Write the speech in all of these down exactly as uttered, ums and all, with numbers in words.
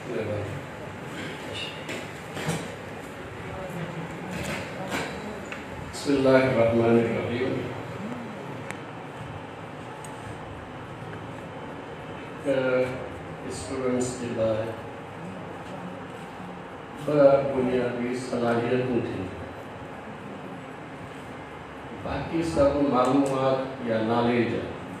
बिस्मिल्लाहिर्रहमानिर्रहीम। स्टूडेंट्स के लाइ ॿ बुनियादी सलाहियतूं थी। बाक़ी सब मालूमात या नॉलेज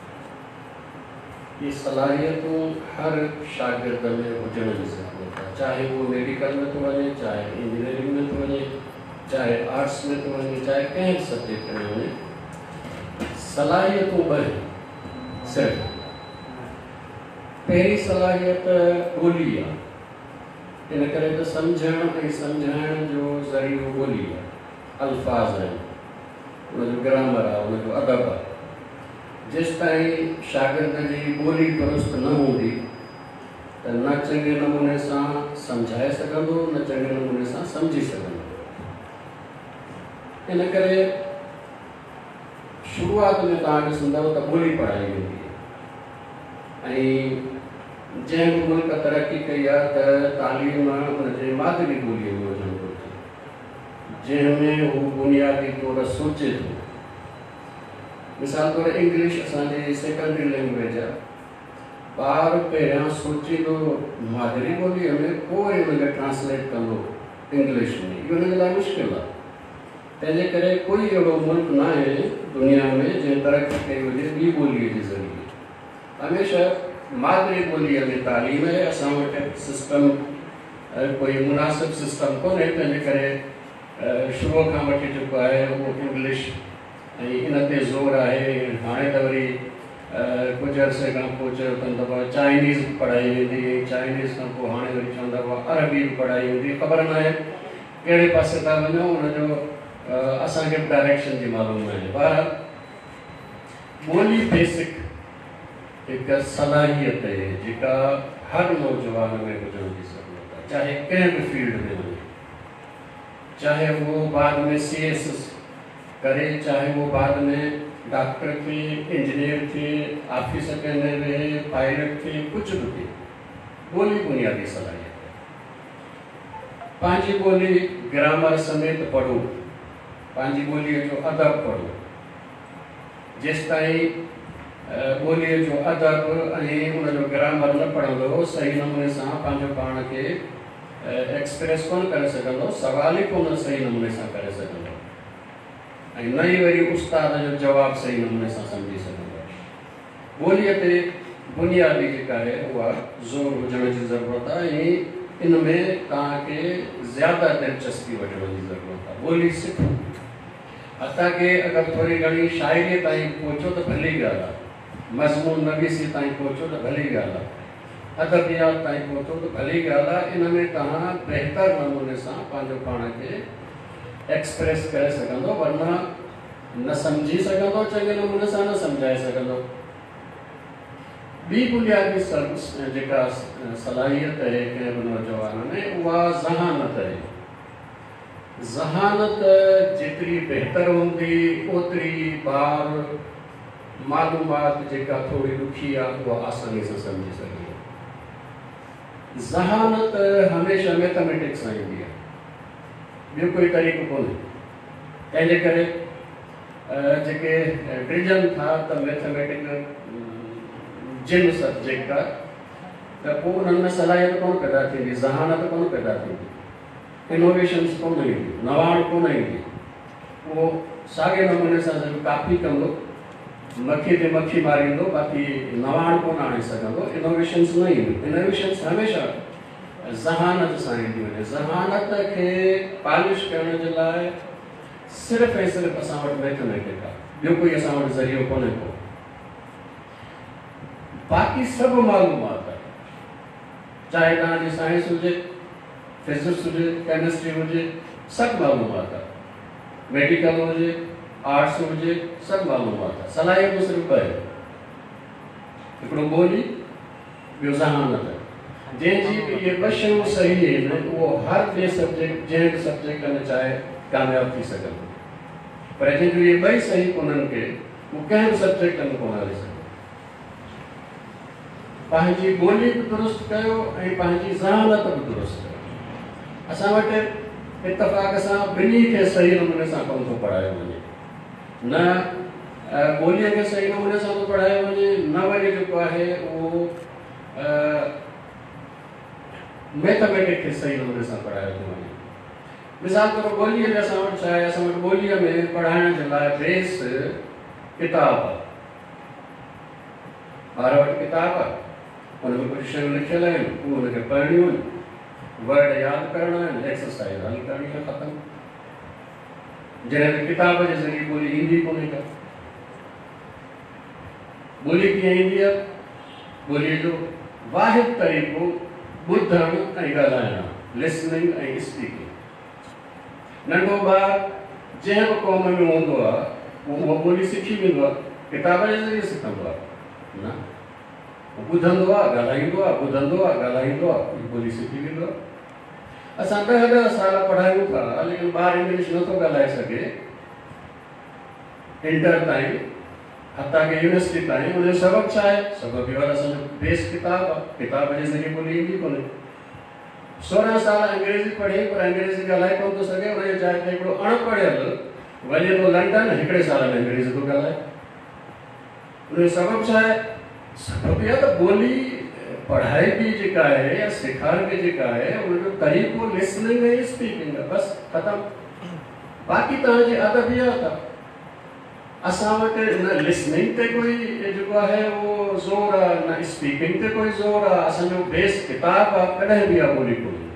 ये सलाहियतूं हर शागिर्द में हुजण जी ज़रूरत आहे, चाहे वो मेडिकल में तो वञे, चाहे इंजीनियरिंग में तो वञे, चाहे आर्ट्स में तो वञे, चाहे कंहिं सब्जेक्ट में वञे। सलाहियतूं ॿ आहिनि सिर्फ़। पहिरीं सलाहियत ॿोली आहे, इन करे त सम्झण ऐं सम्झाइण जो ज़रियो ॿोली आहे, अल्फाज़ आहिनि, उनजो ग्रामर आहे, उनजो अदब आहे। जेसि ताईं शागिर्द जी ॿोली दुरुस्त न हूंदी त न चङे नमूने सां सम्झाए सघंदो, न चङे नमूने सां सम्झी सघंदो। इन करे शुरूआत में तव्हां ॾिसंदव त ॿोली पढ़ाई वेंदी आहे ऐं जंहिं बि मुल्क तरक़ी कई आहे त तालीम उनजे मादरी ॿोलीअ में हुजणु घुरिजे, जंहिंमें हू बुनियादी तौरु सोचे थो। मिसाल तौरु इंग्लिश असांजी सेकेंडरी लैंग्वेज आहे, ॿार पहिरियां सोचींदो मादरी ॿोलीअ में, पोइ उनखे ट्रांसलेट कंदो इंग्लिश में। इहो उनजे लाइ मुश्किल आहे। तंहिंजे करे कोई अहिड़ो मुल्क न आहे दुनिया में जंहिं तरक़ी कई हुजे ॿी ॿोलीअ जे ज़रिए। हमेशह मादरी ॿोलीअ में तालीम आहे। असां वटि सिस्टम कोई मुनासिब सिस्टम कोन्हे, तंहिंजे करे शुरूअ खां वठी जेको आहे उहो इंग्लिश ऐं इन ते ज़ोर आहे। हाणे त वरी कुझु अरसे खां पोइ चयो अथनि दफ़ा चाइनीज़ पढ़ाई वेंदी, चाइनीज़ खां पोइ हाणे वरी चवंदा हुआ अरबी बि पढ़ाई वेंदी। ख़बर न आहे कहिड़े पासे था वञूं, उनजो असांखे डायरेक्शन जी मालूम न आहे। बहरहाल ॿोली बेसिक हिकु सलाहियत आहे जेका हर नौजवान में हुजण जी ज़रूरत आहे, चाहे कंहिं बि फील्ड में वञे, चाहे वो बाद में सी एस करे, चाहे वो बाद में डॉक्टर थे, इंजीनियर थे, ऑफिसर के अंदर रहे, पायलट थे, कुछ भी थे। ॿोली बुनियादी सलाहियत है। पंहिंजी ॿोली ग्रामर समेत पढ़ो, पंहिंजी ॿोलीअ जो अदब पढ़ो। जेसि ताईं ॿोलीअ जो अदब ऐं उनजो ग्रामर न पढ़ंदो, सही नमूने सां पंहिंजो पाण खे एक्सप्रेस कोन करे सघंदो, सवाल ई कोन सही नमूने सां करे सघंदो, ऐं न ई वरी उस्ताद जो जवाबु सही नमूने सां सम्झी सघंदो। ॿोलीअ ते बुनियादी जेका आहे उहा ज़ोर हुजण जी ज़रूरत आहे ऐं इन में तव्हांखे ज़्यादा दिलचस्पी वठण जी ज़रूरत आहे। ॿोली सिखो, हथा की अगरि थोरी घणी शाइरीअ ताईं पहुचो त भली ॻाल्हि आहे, मज़मून नवीसी ताईं पहुचो त भली ॻाल्हि आहे, अदबियात ताईं पहुचो त भली ॻाल्हि आहे। इन में तव्हां बहितर नमूने सां पंहिंजो पाण खे एक्सप्रेस करे सघंदो, वरना न सम्झी सघंदो, चङे नमूने सां न सम्झाए सघंदो। ॿी बुनियादी जेका सलाहियत आहे कंहिं बि नौजवान में, उहा ज़हानत आहे। ज़हानत जेतिरी बहितर हूंदी, ओतिरी ॿार मालूमात जेका थोरी ॾुखी आहे उहा आसानी सां सम्झी सघंदो। ज़हानत हमेशह मैथमेटिक्स सां ईंदी आहे, ॿियो कोई तरीक़ो कोन्हे। तंहिंजे करे जेके ड्रिजनि था त मैथमेटिक्स जिन सब्जेक्ट आहे त पोइ उन्हनि में सलाहियत कोन पैदा थींदी, ज़हानत कोन पैदा थींदी, इनोवेशन्स कोन ईंदी, नवाण कोन ईंदी। उहो साॻे नमूने सां जॾहिं कापी कंदो, मखी ते मखी मारींदो, बाक़ी नवाण कोन आणे सघंदो, इनोवेशन्स न ईंदियूं। इनोवेशन्स हमेशह ज़हानत सां ईंदियूं आहिनि। ज़हानत खे पॉलिश करण जे लाइ सिर्फ़ु ऐं सिर्फ़ु असां वटि मैथमेटिक आहे, ॿियो कोई असां वटि ज़रियो कोन्हे को। बाक़ी सभु मालूमात आहे, चाहे तव्हांजी साइंस हुजे, फिजिक्स हुजे, केमिस्ट्री हुजे, सभु मालूमात आहे, मेडिकल हुजे, आर्ट्स हुजे, सभु मालूमात आहे। सलाहियतूं सिर्फ़ु ॿ आहिनि, हिकिड़ो ॿोली, ॿियो ज़हानत आहे। जंहिंजी बि इहे ॿ शयूं सही आहिनि, उहो हर ॿिए सब्जेक्ट जंहिं बि सब्जेक्ट में चाहे कामयाबु थी सघंदो, पर जंहिंजो इहे ॿई सही कोन्हनि के, उहो कंहिं बि सब्जेक्ट में कोन हली सघंदो। पंहिंजी ॿोली बि दुरुस्त कयो ऐं पंहिंजी ज़हानत बि दुरुस्त कयो। असां वटि इतफ़ाक़ सां ॿिन्ही खे सही नमूने सां कोन थो पढ़ायो वञे, न ॿोलीअ खे सही नमूने सां थो पढ़ायो वञे, न वरी जेको आहे उहो मैथमेटिक्स खे सही नमूने सां पढ़ायो थो वञे। मिसाल तौर ॿोलीअ में असां वटि छा आहे, असां वटि ॿोलीअ में पढ़ाइण जे लाइ बेस किताब आहे। ॿार वटि किताब आहे, हुन में कुझु शयूं लिखियल आहिनि, उहे हुनखे पढ़णियूं आहिनि, वर्ड यादि करणा आहिनि, एक्सरसाइज हल करणी आहे, ख़तमु। जॾहिं त किताब जे ज़रिए ॿोली ईंदी कोन्हे का। ॿोली कीअं ईंदी आहे? ॿोलीअ जो वाहिद तरीक़ो ॿुधणु ऐं ॻाल्हाइणु, लिसनिंग ऐं स्पीकिंग। नंढो ॿारु जंहिं बि क़ौम में हूंदो आहे उहो ॿोली सिखी वेंदो आहे, किताब जे ज़रिए सिखंदो आहे न, ॿुधंदो आहे, ॻाल्हाईंदो आहे, ॿुधंदो आहे, ॻाल्हाईंदो आहे, ॿोली सिखी वेंदो आहे। असां ॾह ॾह साल पढ़ायूं था, लेकिन ॿारु इंग्लिश नथो ॻाल्हाए सघे इंटर ताईं, हता की यूनिवर्सिटी ताईं। हुनजो सबबु छा आहे? सबबु इहो आहे असांजो बेस किताब आहे, किताब जे ज़रिए ॿोली ईंदी कोन्हे। सोरहं साल अंग्रेज़ी पढ़ी पर अंग्रेज़ी ॻाल्हाए कोन थो सघे, हुनजे जाइ ते हिकिड़ो अणपढ़ियल वञे थो लंडन, हिकिड़े साल में अंग्रेज़ी थो ॻाल्हाए। हुनजो सबबु छा आहे? सबबु इहा त ॿोली पढ़ाइबी जेका आहे या सेखारबी जेका आहे उनजो तरीक़ो लिसनिंग ऐं स्पीकिंग आहे, बसि ख़तमु। बाक़ी तव्हांजी अदबियत आहे। असां वटि न लिसनिंग ते कोई जेको आहे उहो ज़ोर आहे, न स्पीकिंग ते कोई ज़ोर आहे। असांजो बेस किताब आहे, कॾहिं बि आहे ॿोली कोन्हे।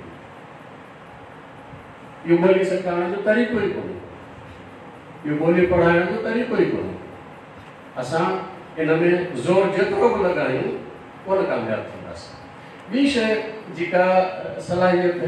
इहो ॿोली सेखारण जो तरीक़ो ई कोन्हे, इहो ॿोली पढ़ाइण जो तरीक़ो ई कोन्हे। असां इन में ज़ोर जेतिरो बि लॻायूं कोन कामयाबु थींदासीं। ॿी शइ जेका सलाहियत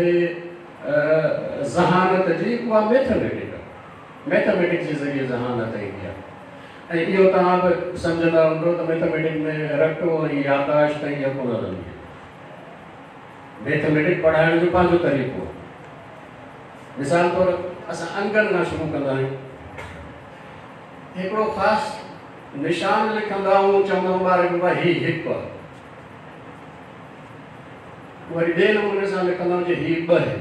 ज़हानत जी, उहा मैथमेटिक्स आहे। मैथमेटिक्स जे ज़रिए ज़हानत ईंदी आहे। ऐं इहो तव्हां बि सम्झंदा हूंदो त मैथमेटिक्स में रटो ऐं याददाश्त ऐं इहा कोन हलंदी आहे। मैथमेटिक्स पढ़ाइण जो पंहिंजो तरीक़ो आहे। मिसाल तौरु असां अंगनि खां शुरू कंदा आहियूं, हिकिड़ो ख़ासि निशान लिखंदा आहियूं, चवंदा आहियूं ॿार खे भाई हीउ हिकु आहे, वरी ॿिए नमूने सां लिखंदा आहियूं जी हीउ ॿ आहे,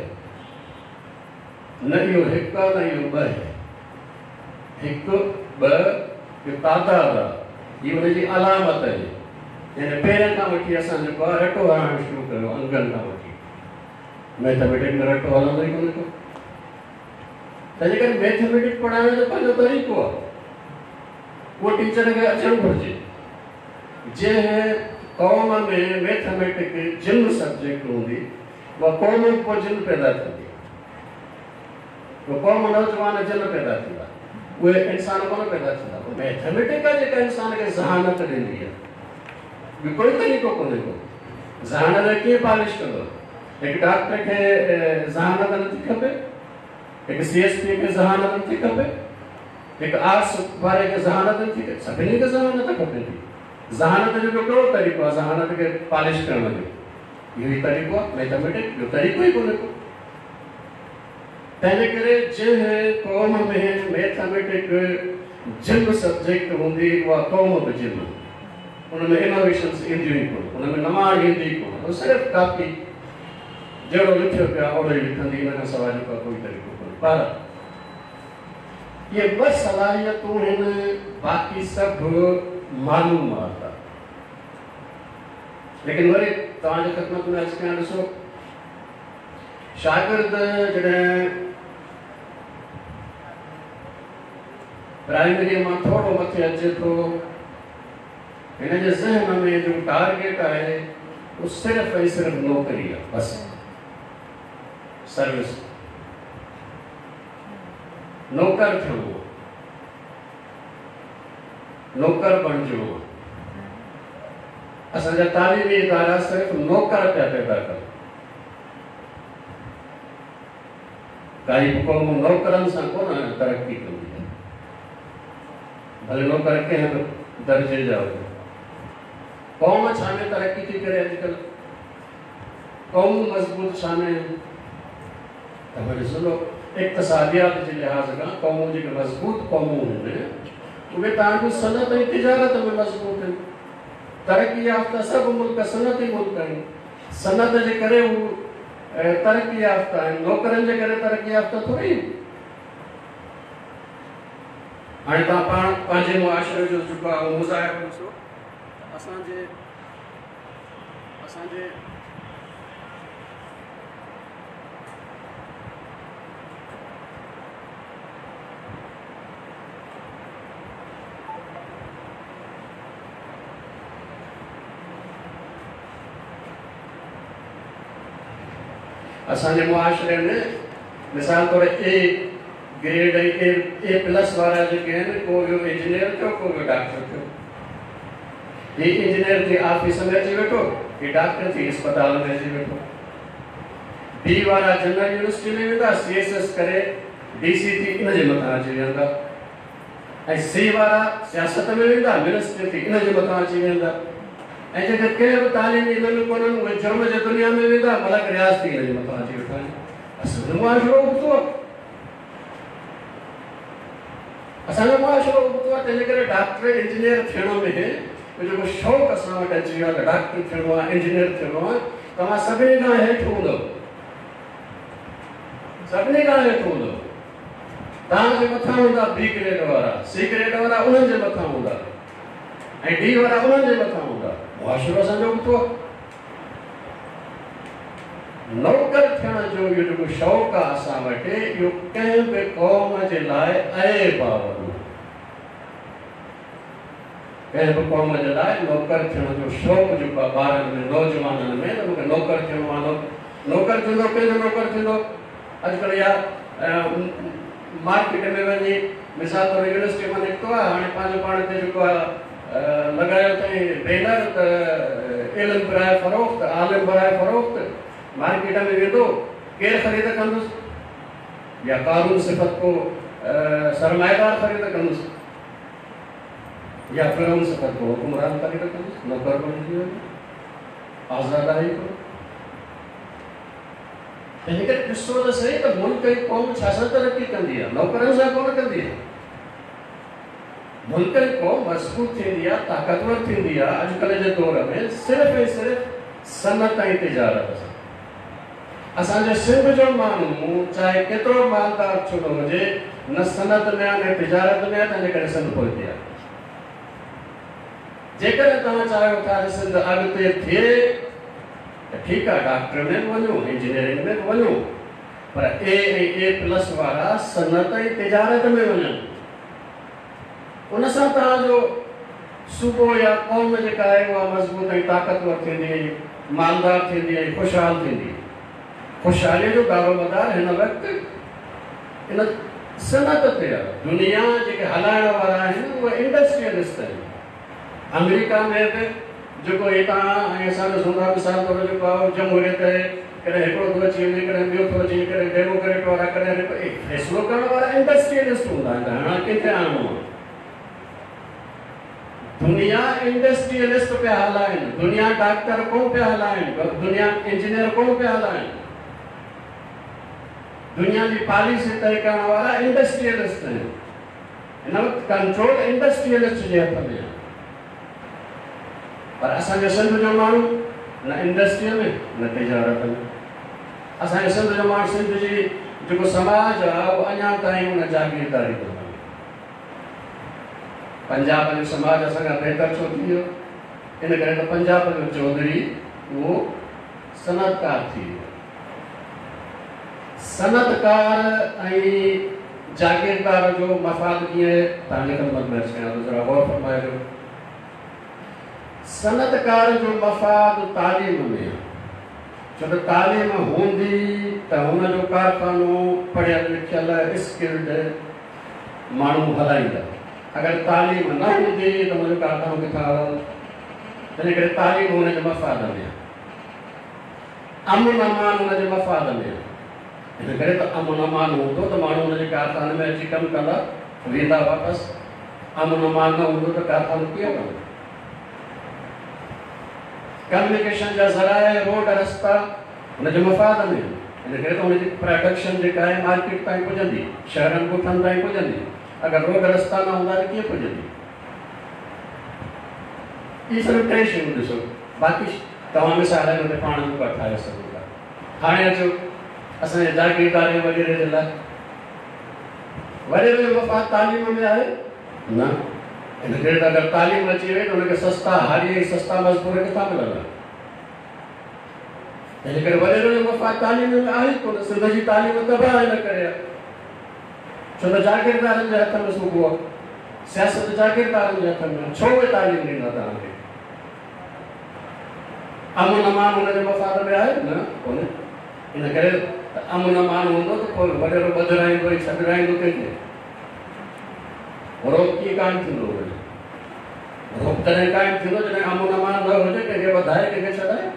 न इहो हिकु आहे न इहो ॿ आहे। हिकु ॿ इहो तादाद आहे, हीअ हुनजी अलामत आहे। यानी पहिरियों खां वठी असां जेको आहे रटो हणणु शुरू कयो, अंगनि खां वठी। मैथमेटिक्स में रटो हलंदो ई कोन्हे को। तंहिंजे करे मैथमेटिक्स पढ़ाइण जो पंहिंजो तरीक़ो आहे, उहो टीचर खे अचणु घुरिजे। जंहिं क़ौम में मैथमेटिक्स जिन सब्जेक्ट हूंदी, उहा क़ौम पोइ जिन पैदा थींदी, उहा क़ौम नौजवान जिन पैदा थींदा, उहे इंसान कोन पैदा थींदा। मैथमेटिक्स आहे जेका इंसान खे ज़हानत ॾींदी आहे, ॿियो कोई तरीक़ो कोन्हे को। ज़हानत कीअं पॉलिश कंदो? हिकु डॉक्टर खे ज़हानत नथी खपे, हिकु सी एस पी खे ज़हानत नथी खपे, हिकु आर्ट्स वारे खे ज़हानत नथी खपे, सभिनी खे ज़हानत खपे थी। ज़हानत जो कहिड़ो तरीक़ो आहे ज़हानत खे पॉलिश करण जो? इहो ई तरीक़ो आहे मैथमेटिक्स जो, तरीक़ो ई कोन्हे को। तंहिंजे करे जंहिं क़ौम में मैथमेटिक्स जिन सब्जेक्ट हूंदी, उहा क़ौम बि जिन, उन में इनोवेशन्स ईंदियूं ई कोन, उन में नवाण ईंदी ई कोन। उहो सिर्फ़ु कापी जहिड़ो लिखियो पियो आहे ओड़ो ई लिखंदी, इन खां सवाइ जो कोई तरीक़ो कोन्हे। पर इहे ॿ सलाहियतूं आहिनि, बाक़ी सभु मालूमात आहे। लेकिन वरी तव्हांजे ख़िदमत में अची कयां, ॾिसो शागिर्द जॾहिं प्राइमरी मां थोरो मथे अचे थो, हिन जे ज़हन में जो टारगेट आहे उहो सिर्फ़ु ऐं सिर्फ़ु नौकिरी आहे, बसि सर्विस, नौकर थियणो, नौकर बणिजणो। असांजा तालीमी इदारा सिर्फ़ु नौकर पिया पैदा कनि। काई बि क़ौम नौकरनि सां कोन तरक़ी कंदी आहे, भले नौकर कंहिं बि दर्जे जा हुजनि। क़ौम छा में तरक़ी थी करे अॼुकल्ह? क़ौम मज़बूत छा में आहिनि? त वरी ॾिसो इक़्तिसादियात जे लिहाज़ खां क़ौमूं जेके मज़बूत क़ौमूं आहिनि, उहे तव्हांजो सनत ऐं तिजारत में मज़बूत आहिनि। तरक़ी याफ़्ता सभु मुल्क सनती मुल्क आहिनि, सनत जे करे हू तरक़ी याफ़्ता आहिनि, नौकरनि जे करे तरक़ी याफ़्ता थोरी। हाणे तव्हां पाण पंहिंजे मुआशिरे जो जेको आहे मुज़ाहिरो ॾिसो, असांजे असांजे असांजे मुआशिरे में मिसाल तौर A grade A A plus वारा जेके आहिनि, को वियो इंजीनियर थियो, को वियो डॉक्टर थियो। ही इंजीनियर थी ऑफिस में अची वेठो, ही डॉक्टर थी अस्पताल में अची वेठो। बी वारा जनरल यूनिवर्सिटी में वेंदा, सी एस एस करे डीसी थी इन जे मथां अची वेंदा। ऐं सी वारा सियासत में वेंदा, मिनिस्टर थी इन जे मथां अची वेंदा। ऐं जेके कंहिं बि तालीमी इल्म कोन्हनि, उहे जुर्म जे दुनिया में वेंदा, मलक रियाज़ थी इन जे मथां अची वेठा आहिनि। असांजो मुआशिरो उबतो आहे, असांजो मुआशिरो उबतो आहे। तंहिंजे करे डॉक्टर इंजीनियर थियण में जेको शौक़ु असां वटि अची वियो आहे, डॉक्टर थियणो आहे, इंजीनियर थियणो आहे, तव्हां सभिनी खां हेठि हूंदव, सभिनी खां हेठि हूंदव। तव्हांजे मथां हूंदा बी ग्रेड वारा, सी ग्रेड वारा उन्हनि जे मथां हूंदा, ऐं डी वारा उन्हनि जे मथां हूंदा। मुआशिरो असांजो उबतो आहे। नौकर थियण जो इहो जेको शौक़ु आहे असां वटि, इहो कंहिं बि क़ौम जे लाइ ऐब आहे। कंहिं बि क़ौम जे लाइ नौकर थियण जो शौक़ु जेको आहे ॿारनि में, नौजवाननि में, त मूंखे नौकर थियणो आहे, नौकर थींदो, कंहिंजो नौकर थींदो। अॼुकल्ह या मार्केट में वञी मिसाल तौर यूनिवर्सिटी मां निकितो आहे, हाणे पंहिंजो पाण ते जेको आहे लॻायो अथई बैनर त इल्म बराए फ़रोख़्त, आलिम बराए फ़रोख़्त। मार्केट में वेंदो, केरु ख़रीद कंदुसि? या कानून सिफ़त को सरमाएदार ख़रीद कंदुसि, या फिरौन सिफ़त को हुकुमरान ख़रीद कंदुसि। नौकर बणिजी वञे, आज़ादाई को। तंहिं करे ॾिसो त सही त मुल्क जी क़ौम छा सां तरक़ी कंदी आहे? नौकरनि सां कोन कंदी आहे। मुल्क जी क़ौम मज़बूत थींदी आहे, ताक़तवर थींदी आहे अॼुकल्ह जे दौर में सिर्फ़ु ऐं सिर्फ़ु सनत ऐं तिजारत सां। असांजे सिंध जो माण्हू चाहे केतिरो मालदार छो न हुजे, न सनत में आहे न तिजारत में आहे, तंहिंजे करे सिंध पोइते आहे। जेकॾहिं तव्हां चाहियो था त सिंध अॻिते थिए त ठीकु आहे, डॉक्टर में बि वञो, इंजीनियरिंग में बि वञो, पर ए ऐं ए प्लस वारा सनत ऐं तिजारत में वञनि। उन सां तव्हांजो सूबो या क़ौम जेका आहे उहा मज़बूत ऐं ताक़तवर थींदी, मालदार थींदी ऐं ख़ुशहाल थींदी। ख़ुशहालीअ जो दारोमदार हिन वक़्तु इन सनत ते आहे। दुनिया जेके हलाइण वारा आहिनि उहे इंडस्ट्रियलिस्ट आहिनि। अमेरिका में बि जेको हितां ऐं असां ॾिसूं था मिसाल तौर जेको आहे जमहूरियत आहे, कॾहिं हिकिड़ो थो अची वञे, कॾहिं ॿियो थो अची वञे, कॾहिं डेमोक्रेट वारा, कॾहिं फ़ैसिलो करण वारा इंडस्ट्रियलिस्ट हूंदा आहिनि। त हाणे किथे आणणो आहे? दुनिया इंडस्ट्रियलिस्ट पिया हलाइनि, दुनिया डॉक्टर कोन पिया हलाइनि, दुनिया इंजीनियर कोन पिया हलाइनि। दुनिया जी पॉलिसी तय करण वारा इंडस्ट्रियलिस्ट आहिनि। हिन वक़्तु कंट्रोल इंडस्ट्रियलिस्ट जे हथ में आहे। पर असांजे सिंध जो माण्हू न इंडस्ट्रीअ में न तिजारत में। असांजे सिंध जो माण्हू, सिंध जी जेको समाज आहे उहो अञा ताईं उन जागीरदारी थो करे। पंजाब जो समाज असांखां बहितर छो थी वियो? इन करे त पंजाब जो चौधरी उहो सनतकार थी वियो। सनतकार ऐं जागीरदार जो मफ़ाद कीअं तव्हांजे ख़िदमत में अची कयां थो, ज़रा गौर फरमाइजो। सनतकार जो मफ़ाद तालीम में, छो त तालीम हूंदी त हुनजो कारखानो पढ़ियल लिखियल स्किल्ड माण्हू हलाईंदा। अगरि तालीम न हूंदी त हुनजो कारखानो किथां हलंदो? तंहिं करे तालीम हुनजे मफ़ाद में आहे, अमन अमान हुनजे मफ़ाद में आहे। इन करे त अमन अमान हूंदो त माण्हू हुनजे कारखाने में अची कमु कंदा, वेंदा वापसि। अमन अमान न हूंदो त कारखानो कीअं कंदो? कम्युनिकेशन जा ज़राए, रोड रस्ता हुनजे मफ़ाद में। इन करे त हुनजी प्रोडक्शन जेका आहे मार्केट ताईं पुॼंदी, शहरनि ॻोठनि ताईं पुॼंदी। अगरि रोड रस्ता न हूंदा त कीअं पुॼंदी? ये सिर्फ़ु टे शयूं ॾिसो, बाक़ी तव्हां मिसाल हुन ते पाण बि ठाहे सघो था। हाणे अचो असांजे जागीरदारे वग़ैरह जे लाइ वॾे जो मफ़ाद तालीम में आहे न। इन करे अगरि तालीम अची वई त हुनखे सस्ता हारी ऐं सस्ता मज़दूर किथां मिलंदा? इन करे वॾे जो मफ़ाद तालीम में आहे कोन। सिंध जी तालीम तबाह हिन करे आहे छो त जागीरदारनि जे हथ में सूबो आहे, सियासत जागीरदारनि जे हथ में। छो उहे तालीम ॾींदा तव्हांखे? अमन अमान हुनजे मफ़ाद में आहे न कोन्हे। इन करे अमन अमान हूंदो त पोइ वॾेरो ॿधराईंदो ऐं छॾाईंदो कंहिंखे? रोक कीअं कान थींदो? रोक तॾहिं कान थींदो जॾहिं अमन अमान न हुजे, कंहिंखे वधाए कंहिंखे छॾाए।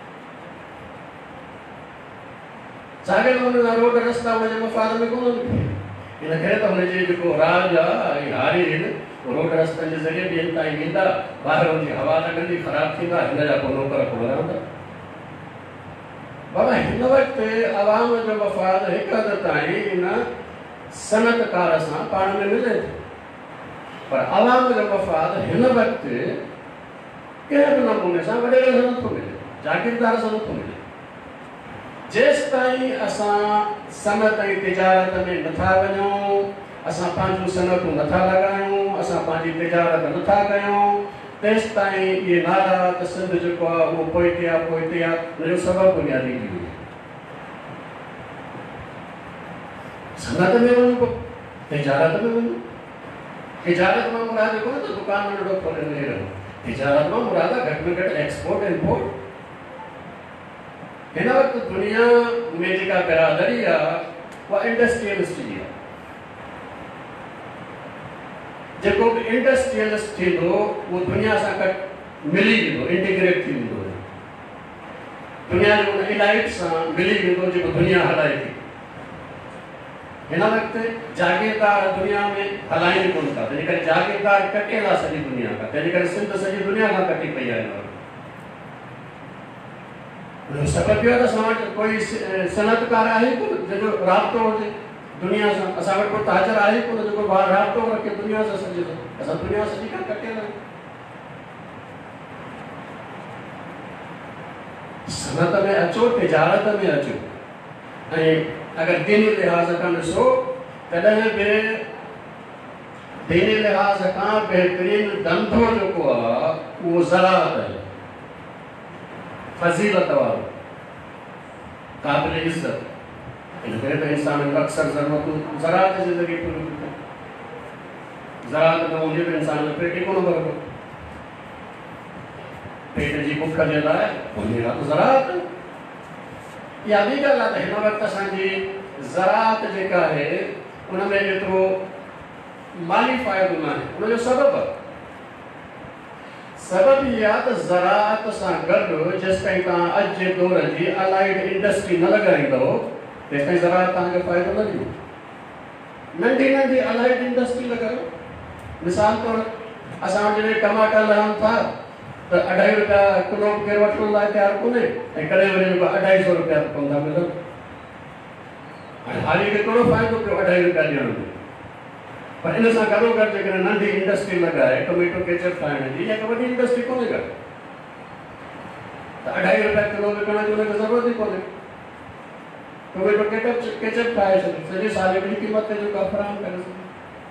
साॻे नमूने रोड रस्ता हुनजे मफ़ाद में कोन हूंदा। इन करे त हुनजे जेको राज आहे ऐं हारी आहिनि रोड रस्तनि जे ज़रिए ॿियनि ताईं वेंदा, ॿाहिरि हुनजी हवा लॻंदी, ख़राबु थींदा, हिन जा पोइ नौकर कोन रहंदा। बाबा हिन वक़्तु आवाम जो मफ़ाद हिकु हद ताईं इन सनतकार सां पाण में मिले थो, पर आवाम जो मफ़ाद हिन वक़्तु कंहिं बि नमूने सां वॾेरे सां नथो मिले, जागीरदार सां नथो मिले। जेसि ताईं असां सनत ऐं तिजारत में नथा वञूं, असां पंहिंजूं सनतूं नथा लॻायूं, असां पंहिंजी तिजारत नथा कयूं, तेसि ताईं इहे नारा त सिंध जेको आहे उहो पोइते आहे पोइते आहे, हुनजो सबबु बुनियादी इहो आहे। सनत में वञो, तिजारत में वञो। तिजारत मां मुराद कोन्हे त दुकान में नंढो खोले वेही रहो। तिजारत मां मुराद आहे घटि में घटि एक्सपोर्ट इम्पोर्ट। हिन वक़्तु दुनिया में जेका बिरादरी आहे उहा इंडस्ट्रियलिस्ट जी आहे। जेको बि इंडस्ट्रियलिस्ट थींदो उहो दुनिया सां गॾु मिली वेंदो, इंटीग्रेट थी वेंदो, दुनिया जे उन इलाइट सां मिली वेंदो जेको दुनिया हलाए थी। हिन वक़्तु जागीरदार दुनिया में हलाइनि कोन था, तंहिंजे करे जागीरदार कटियल आहे सॼी दुनिया खां, तंहिंजे करे सिंध सॼी दुनिया खां कटी पई आहे। सबबु इहो आहे त असां वटि कोई सनतकार आहे कोन जंहिंजो राब्तो हुजे दुनिया सां। असां वटि कोई ताजर आहे कोन जेको ॿाहिरि राब्तो रखे दुनिया सां सॼी। असां दुनिया सॼी खां कटियल आहियूं। सनत में अचो, तिजारत में अचो, ऐं अगरि दीनी लिहाज़ खां ॾिसो तॾहिं बि दीनी लिहाज़ खां बहितरीन धंधो जेको आहे उहो ज़राअत आहे, फज़ीलत वारो, क़ाबिल इज़्ज़त। इन करे त इंसान अक्सर ज़रूरतूं ज़राअत जे ज़रिए पूरी थियूं। ज़राअत न हूंदी त इंसान जो पेट ई कोन भरंदो। पेट जी बुख जे लाइ हुनजी त ज़राअत। इहा ॿी ॻाल्हि आहे त हिन वक़्तु असांजी ज़राअत जेका आहे उन में एतिरो माली फ़ाइदो न आहे। उनजो सबबु आहे सबबु इहा आहे त ज़राअत सां गॾु जेसि ताईं तव्हां अॼु जे दौर जी अलाइड इंडस्ट्री न लॻाईंदव तेसि ताईं ज़राअत तव्हांखे फ़ाइदो न ॾींदो। नंढी नंढी अलाइड इंडस्ट्री लॻायो। मिसाल तौरु असां वटि जॾहिं टमाटा लहनि था त अढाई रुपया किलो केरु वठण लाइ तयारु कोन्हे, ऐं कॾहिं वरी जेको अढाई सौ रुपया कोन था मिलनि। हाणे हाली खे कहिड़ो फ़ाइदो पियो अढाई रुपया ॾियण में, पर इन सां गॾो गॾु जेकॾहिं नंढी इंडस्ट्री लॻाए टोमेटो केचप ठाहिण जी, या वॾी इंडस्ट्री कोन्हे का, त अढाई रुपया किलो विकण जी हुनखे ज़रूरत ई कोन्हे। टोमेटो केचप केचप ठाहे छॾे, सॼे साल जी क़ीमत ते जेको फराहम करे सघे।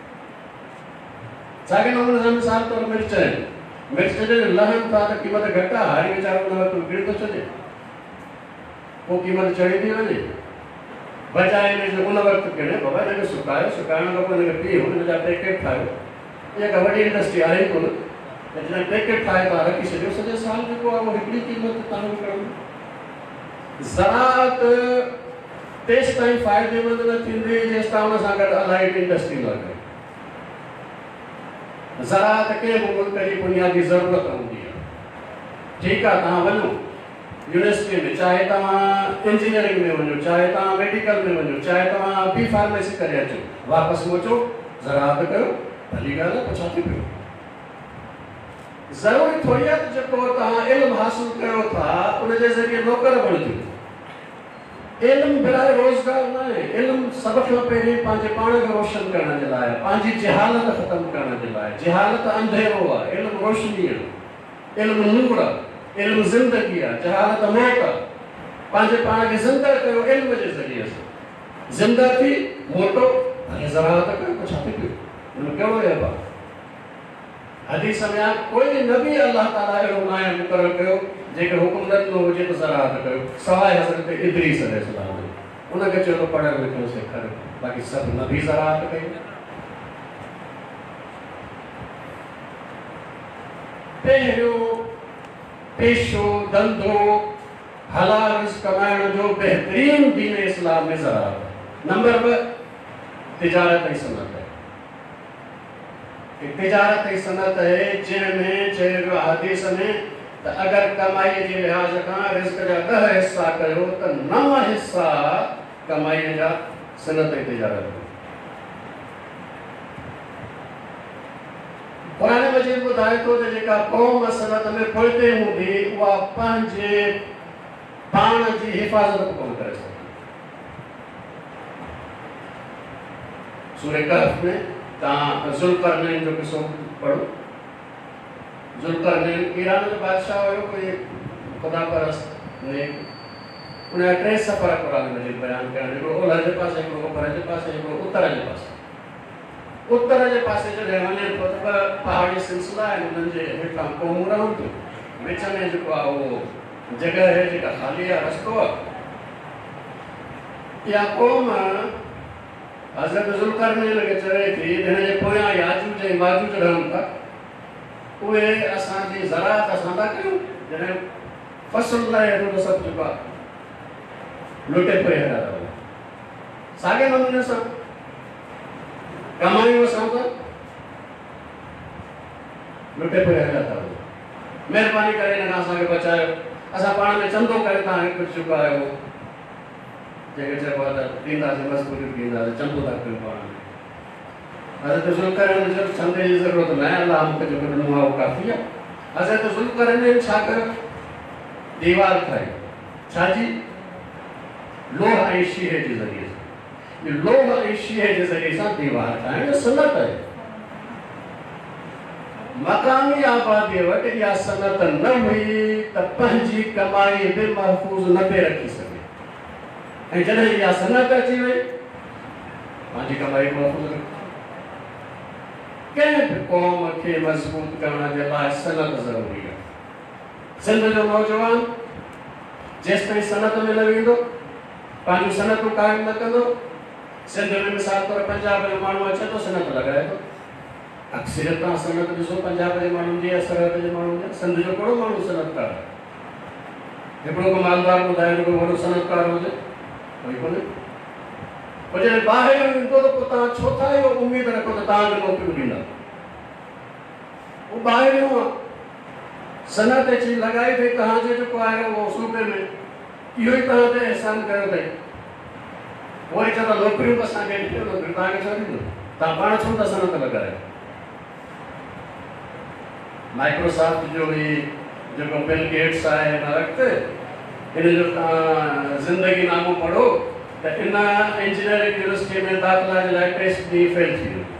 साॻे नमूने सां मिसाल तौरु मिर्च आहिनि, मिर्च जॾहिं लहनि था त क़ीमत घटि आहे, हारी वीचारो उन वक़्तु विकिणी थो छॾे, पोइ क़ीमत चढ़ी थी वञे। बजाए हिन उन वक़्तु किणे बाबा हिनखे सुकायो, सुकाइण खां पोइ हिनखे पीओ, हिन जा पैकेट ठाहियो। इहा का वॾी इंडस्ट्री आहे ई कोन, त जॾहिं पैकेट ठाहे तव्हां रखी छॾियो सॼे साल जेको आहे उहो हिकिड़ी क़ीमत तव्हां विकिणंदो। ज़राअत तेसि ताईं फ़ाइदेमंद न थींदी जेसि ताईं हुन सां गॾु अलाइड इंडस्ट्री न लॻे। ज़राअत कंहिं बि मुल्क जी बुनियादी ज़रूरत हूंदी आहे। ठीकु आहे, तव्हां वञो यूनिवर्सिटी में, चाहे तव्हां इंजीनियरिंग में वञो, चाहे तव्हां मेडिकल में वञो, चाहे तव्हां बी फार्मेसी करे अचो, वापसि मोचो, ज़राअत कयो, भली ॻाल्हि आहे, छा थी पियो। ज़रूरी थोरी आहे त जेको तव्हां इल्मु हासिल कयो था उनजे ज़रिए नौकर बणिजो। इल्मु बिलाए रोज़गार न आहे। इल्मु सभ खां पहिरीं पंहिंजे पाण खे रोशन करण जे लाइ, पंहिंजी जहालत ख़तमु करण जे लाइ। जहालत अंधेरो आहे, इल्मु रोशनी आहे। इल्म नूर आहे, इल्म ज़िंदगी आहे, जहालत मौत आहे। पंहिंजे पाण खे ज़िंदा कयो इल्म जे ज़रिए सां, ज़िंदा थी मोटो भले ज़राअत कयो, कुझु छा थी पियो, हुन कहिड़ो ऐब आहे? हदीस में आहे कोई नबी अल्लाह ताला अहिड़ो न आहे मुक़ररु कयो जेके हुकुम न ॾिनो हुजे त ज़राअत कयो, सवाइ हज़रत इदरीस अलैहिस्सलाम जो। उनखे चयो पढ़ियल लिखियल सेखारियो, बाक़ी सभु नबी ज़राअत कई। पहिरियों पेशो धंधो हलाल रिज़्क़ कमाइण जो बहितरीन दीन इस्लाम में ज़राअत। नंबर ॿ तिजारत ऐं सनत है। तिजारत ऐं सनत है जंहिंमें चयो वियो हदीस में त अगर कमाई जे लिहाज खां रिज़्क़ जा ॾह हिस्सा कयो त नव हिस्सा कमाई जा सनत ऐं तिजारत। कुरान मजीद ॿुधाए थो त जेका क़ौम सनत में पुठिते हूंदी उहा पंहिंजे पाण जी हिफ़ाज़त कोन करे सघंदी। सूरह कहफ में तव्हां ज़ुल्करनैन जो किस्सो पढ़ो। ज़ुल्करनैन ईरान जो बादशाह हुयो, कोई ख़ुदा परस्त नेक। उन जा टे सफ़र कुरान मजीद बयानु कया, हिकिड़ो ओलह जे पासे, हिकिड़ो ओभर जे पासे, हिकिड़ो उत्तर जे पासे। उत्तर जे पासे जॾहिं वञे थो त ॿ पहाड़ी सिलसिला आहिनि, उन्हनि जे हेठां क़ौमूं रहनि थियूं, विच में जेको आहे उहो जगह है जेका ख़ाली आहे, रस्तो आहे। इहा क़ौम हज़रत ज़ुल्करनैन खे चवे थी हिन जे पोयां याजूज ऐं माजूज रहनि था, उहे असांजी ज़राअत असां था कयूं। जॾहिं फसल लाइ हेॾो त सभु जेको आहे लुटे पिए हलिया अथव, साॻे नमूने सां कमायूं असां त लुटे पिए हलिया अथव। महिरबानी करे हिन खां असांखे बचायो, असां पाण में चंदो करे तव्हांखे कुझु जेको आहे उहो जंहिंखे चइबो आहे त ॾींदासीं, मज़बूरी ॾींदासीं, चंदो था कयूं पाण में। हज़रत ज़ुल्करनैन जो चंदे जी ज़रूरत न आहे, अलाह मूंखे जेको ॾिनो आहे उहो काफ़ी आहे। हज़रत ज़ुल्करनैन छा कयो? दीवार ठाही। छाजी? लोह ऐं शीहे जे ज़रिए सां। लोह ऐं शीहे जे ज़रिए सां दीवार ठाहिण सनत आहे। मकामी आबादी वटि इहा सनत न हुई त पंहिंजी कमाई बि महफ़ूज़ न पिए रखी सघे, ऐं जॾहिं इहा सनत अची वई पंहिंजी कमाई महफ़ूज़ रखी। कंहिं बि क़ौम खे मज़बूत करण जे लाइ सनत ज़रूरी आहे। सिंध जो नौजवान जेसिताईं सनत में न वेंदो, पंहिंजूं सनतूं क़ाइमु न कंदो। सिंध में मिसाल तौर पंजाब जो माण्हू अचे थो, सनत लॻाए थो। अक्सरियत तव्हां सनत ॾिसो पंजाब जे माण्हुनि जी, सरहद जे माण्हुनि जी। सिंध जो कहिड़ो माण्हू सनतकार आहे? हिकिड़ो को मालदार ॿुधाए हिकिड़ो वॾो सनतकार हुजे, कोई कोन्हे। पोइ जॾहिं ॿाहिरि ईंदो त पोइ तव्हां छो था इहो उमेद रखो त तव्हांखे नौकरियूं ॾींदा? उहो ॿाहिरियों आहे, सनत अची लॻाई अथई तव्हांजे जेको आहे उहो सूबे में, इहो ई तव्हां ते अहसान कयो अथई। उहे चवंदा नौकरियूं बि असांखे ॾियो, नौकरियूं तव्हांखे छो ॾींदो? तव्हां पाण छो था सनत लॻायो? माइक्रोसॉफ्ट जो बि जेको बिल गेट्स आहे हिन वक़्तु, हिन जो तव्हां ज़िंदगी नामो पढ़ो त इन इंजीनियरिंग यूनिवर्सिटी में दाख़िला जे लाइ टेस्ट ॾींहुं फेल थी वियो।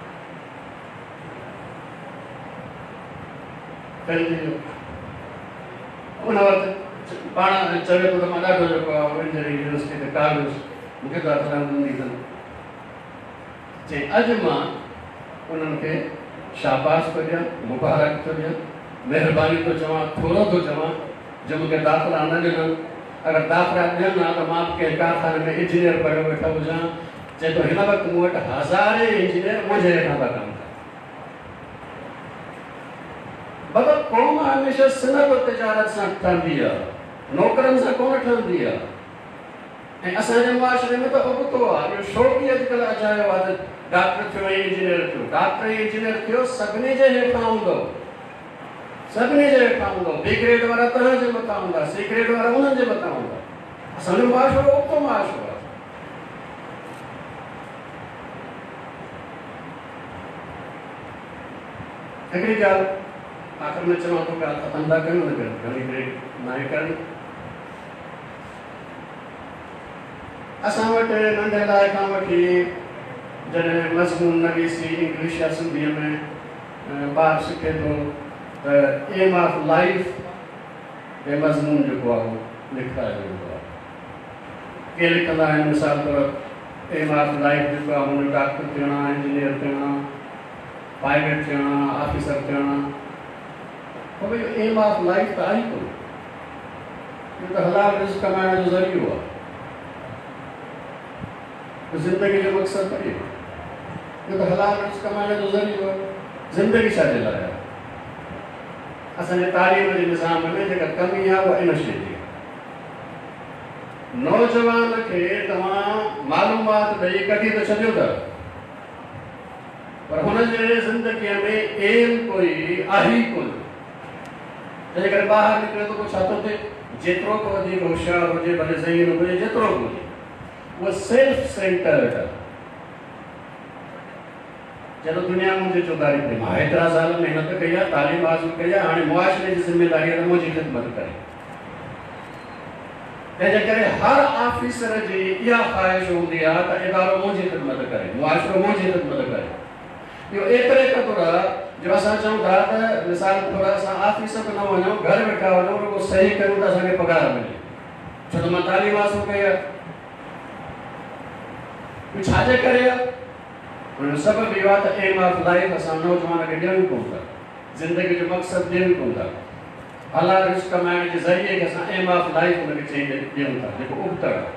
फेल थी वियो। उन वक़्तु पाण चवे थो त मां ॾाढो जेको आहे इंजीनियरिंग यूनिवर्सिटी ते काबिज़, मूंखे दाख़िला ॾिनी अथनि। चई अॼु मां उन्हनि खे शाबाश थो ॾियां, मुबारक थो ॾियां, महिरबानी थो चवां, थोरो थो चवां जो मूंखे दाख़िला न ॾिननि। अगरि दाख़िला ॾियनि हा त मां बि कंहिं कारखाने में इंजीनियर पढ़ियो वेठो हुजां। चए थो हिन वक़्तु मूं वटि हज़ारे इंजीनियर मुंहिंजे हेठां था कमु कनि। मतिलबु क़ौम हमेशह सनत तिजारत सां ठहंदी आहे, नौकरनि सां कोन ठहंदी आहे। ऐं असांजे मुआशरे में त उबतो आहे, इहो शौक़ु ई अॼुकल्ह अचायो आहे त डॉक्टर थियो ऐं इंजीनियर थियो। डॉक्टर ऐं इंजीनियर थियो सभिनी जे हेठां हूंदो, सभिनी जे हेठां हूंदो। बी ग्रेड वारा तव्हांजे मथां हूंदा, सी ग्रेड वारा उन्हनि जे मथां हूंदा। असांजो मुआशरो उबतो मुआशरो आहे। हिकिड़ी ॻाल्हि आख़िर में चवां थो, ॻाल्हि ख़तमु था कयूं, न घणी देरि न आहे करणी। असां वटि नंढे लाइ खां वठी जॾहिं मज़मून नवीसी इंग्लिश या सिंधीअ में ॿारु सिखे थो एम ऑफ लाइफ ए मज़मून जो आहे लिखायो वेंदो आहे। के लिखंदा आहिनि मिसाल तौर एम ऑफ लाइफ जो आहे हुन डॉक्टर थियणु आहे, इंजीनियर थियणु आहे, पायलट थियणु आहे, ऑफिसर थियणु आहे। पर भई एम ऑफ लाइफ त आहे कोन, इहो त हलाल रिज़्क़ कमाइण जो ज़रियो आहे। ज़िंदगी जो मक़सदु त इहो इहो त हलाल रिज़्क़ कमाइण जो ज़रियो आहे। ज़िंदगी छा जे लाइ आहे? असांजे तालीम जे निज़ाम में जेका कमी आहे उहा इन शइ जी आहे। नौजवान खे तव्हां मालूमात ॾेई कढी त छॾियो था, पर हुनजे ज़िंदगीअ में एम कोई आहे ई कोन। तंहिं करे ॿाहिरि निकिरे थो छा थो थिए, जेतिरो को वधीक होशियारु हुजे, भले ज़हीन हुजे, जेतिरो बि हुजे, उहा सेल्फ सेंटर्ड आहे। चलो दुनिया मुझे चौधारी थी, मां हेतिरा साल महिनत कई आहे, तालीम हासिल कई आहे, हाणे मुआशरे जी ज़िम्मेदारी आहे त मुंहिंजी ख़िदमत करे। तंहिंजे करे हर ऑफिसर जी इहा ख़्वाहिश हूंदी आहे त इदारो मुंहिंजी ख़िदमत करे, मुआशरो मुंहिंजी ख़िदमत करे। इहो एतिरे क़दुरु आहे जो असां चऊं था त मिसाल तौरु असां ऑफिस बि न वञूं, घर वेठा वञूं, रुॻो सही कयूं त असांखे पघार मिले, छो त मां तालीम हासिल कई आहे। इहो छाजे करे आहे? हुन सबबु इहो आहे त एम ऑफ लाइफ असां नौजवान खे ॾियणु कोन था, ज़िंदगी जो मक़सदु ॾियणु कोन था। हलाल रिज़्क़ कमाइण जे ज़रिए खे असां एम ऑफ लाइफ हुनखे चई ॾियूं था, जेको उबतड़ आहे।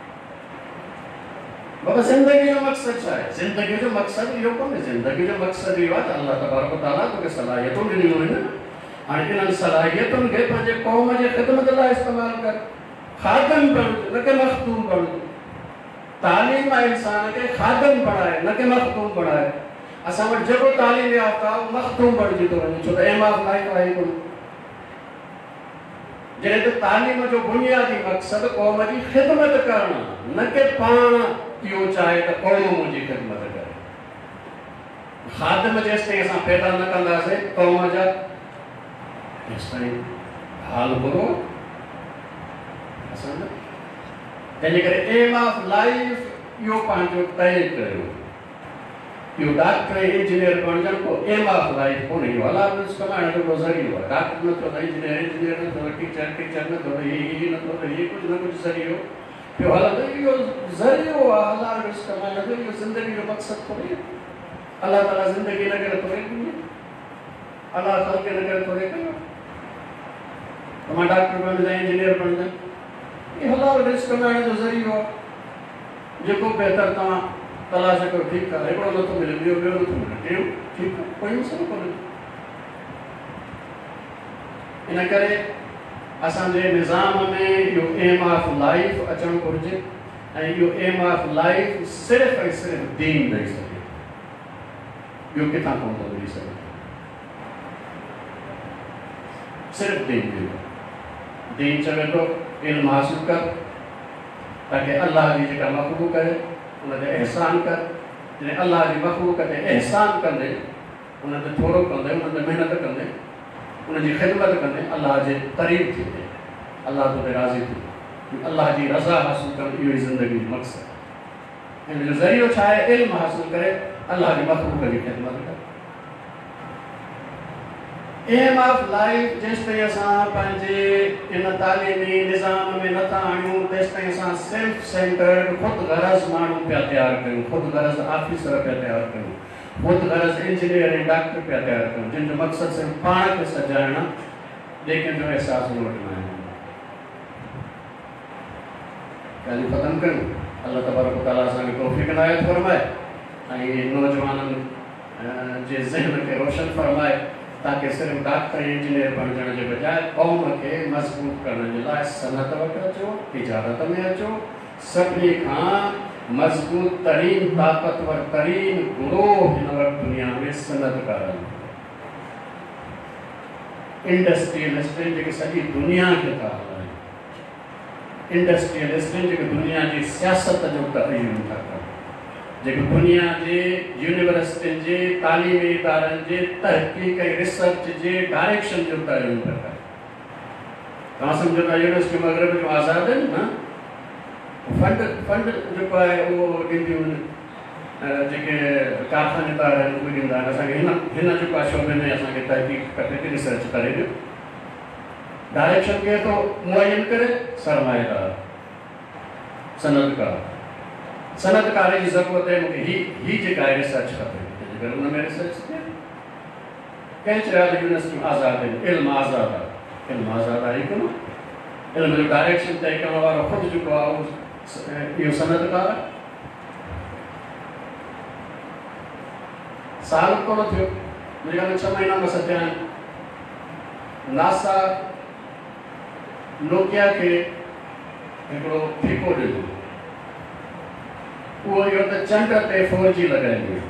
बाबा ज़िंदगी जो मक़सदु छा आहे? ज़िंदगी जो मक़सदु इहो कोन्हे। ज़िंदगी जो मक़सदु इहो आहे त अल्लाह तबारक व तआला तोखे सलाहियतूं ॾिनियूं आहिनि, हाणे इन्हनि सलाहियतुनि खे पंहिंजे क़ौम जी ख़िदमत लाइ इस्तेमालु कर। ख़ादम बणिजो, न कि मख़दूम बणिजो। तालीम इंसान के खादम बढ़ाए, न कि मखदूम बढ़ाए। असां वटि जेको तालीम याफ़्ता आहे उहो मखदूम बणिजी थो वञे, छो त एम ऑफ लाइफ आहे कोन। जॾहिं त तालीम जो बुनियादी मक़सदु क़ौम जी ख़िदमत करणु, न कि पाण इहो चाहे त क़ौम मुंहिंजी ख़िदमत करे। ख़ादिम जेसिताईं असां पैदा न कंदासीं क़ौम जा, तेसिताईं हाल बुरो असां न। तंहिंजे करे एम ऑफ लाइफ इहो पंहिंजो तय कयो। इहो डॉक्टर इंजीनियर बणजण को एम ऑफ लाइफ कोन्हे, इहो हलाल रिज़्क़ कमाइण जो ज़रियो आहे। डॉक्टर नथो त इंजीनियर, इंजीनियर नथो त टीचर, टीचर नथो त हीउ, हीउ नथो त हीउ, कुझु न कुझु ज़रियो पियो हलंदो। इहो ज़रियो आहे हलाल रिज़्क़ कमाइण जो, इहो ज़िंदगी जो मक़सदु थोरी। अलाह ताला ज़िंदगी न करे थोरे ॾिनी, अलाह ख़ल्क़ न करे थोरे कयो। त मां डॉक्टर बणिजां, इंजीनियर बणिजां, ये हलाल रिज़्क़ कमाइण जो ज़रियो आहे। जेको बहितर तव्हां तलाश कयो, ठीकु आहे, हिकिड़ो नथो मिले, ॿियो ॿियो नथो मिले, टियों ठीकु आहे, कोई मसइलो कोन्हे। इन करे असांजे निज़ाम में इहो एम ऑफ लाइफ अचणु घुरिजे, ऐं इहो एम ऑफ लाइफ सिर्फ़ु ऐं सिर्फ़ु दीन ॾेई सघे, ॿियो किथां कोन थो मिली सघे। सिर्फ़ु दीन ॾींदो। दीन चवे थो इल्म हासिल कर ताकि अल्लाह जी जेका मखलूक आहे उन ते एहसान कर। जॾहिं अल्लाह जी मखलूक ते एहसान कंदे, उन ते थोरो कंदे, उन ते महिनत कंदे, उन जी ख़िदमत कंदे, अल्लाह जे क़रीब थींदे, अल्लाह तोते राज़ी थींदो। अल्लाह जी रज़ा हासिल करणु इहो ई ज़िंदगी जो मक़सदु। हिन जो ज़रियो छा आहे? इल्म हासिल करे अल्लाह जी मखलूक जी ख़िदमत कर। एम ऑफ लाइफ जेसिताईं असां पंहिंजे इन तालीमी निज़ाम में नथा आणियूं, तेसिताईं असां सेल्फ सेंटर्ड ख़ुदि गरज़ माण्हू पिया तयारु कयूं, ख़ुदि गरज़ ऑफिसर पिया तयारु कयूं, ख़ुदि गरज़ इंजीनियर ऐं डॉक्टर पिया तयारु कयूं, जिन जो मक़सदु सिर्फ़ु पाण खे सजाइणु, ॿिए जो एहसासु न वठणु आहे। ॻाल्हियूं ख़तमु कयूं। अल्लाह तबारक व तआला असांखे तौफ़ीक़ इनायत फरमाए ऐं नौजवाननि जे ज़हन खे रोशन फरमाए, ताकि सिर्फ़ डॉक्टर इंजीनियर बणजण जे बजाय क़ौम खे मज़बूत करण जे लाइ सनत वटि अचो, तिजारत में अचो। सभिनी खां मज़बूत तरीन, ताक़तवर तरीन गुरोह हिन वक़्तु दुनिया में सनतकार आहिनि। इंडस्ट्रियलिस्ट जेके सॼी दुनिया खे था हलाइनि, इंडस्ट्रियलिस्ट जेके दुनिया जी सियासत जो तइयन था कनि, जेके दुनिया जे यूनिवर्सिटियुनि जे तालीमी इदारनि जे तहक़ीक़ ऐं रिसर्च जे डायरेक्शन जो तइयन था कनि। तव्हां सम्झो था यूनिवर्सिटी मग़रिब जो आज़ादु आहिनि न, फंड फंड जेको आहे उहो ॾींदियूं आहिनि, जेके कारखानेदार आहिनि उहे ॾींदा आहिनि असांखे हिन हिन जेको आहे शोबे में असांखे तहक़ीक़ करे रिसर्च करे ॾियो। डायरेक्शन केरु थो मुअयन करे? सरमाएदार, सनदकार। सनदकार जी ज़रूरत है मूंखे ही ही जेका आहे रिसर्च खपे, तंहिंजे करे हुन में रिसर्च थिए। कंहिं चयो यूनिवर्सिटियूं आज़ाद आहिनि, इल्मु आज़ाद आहे, इल्मु आज़ाद आहे ई कोन। इल्म जो डायरेक्शन तय करण वारो ख़ुदि जेको आहे उहो इहो सनदकार आहे। साल कोन थियो, मुंहिंजे ख़्याल में छह महीना बस थिया आहिनि, नासा नोकिया खे हिकिड़ो फीको ॾिनो। उहो इहो त चंड ते फोर जी लॻाइणी आहे,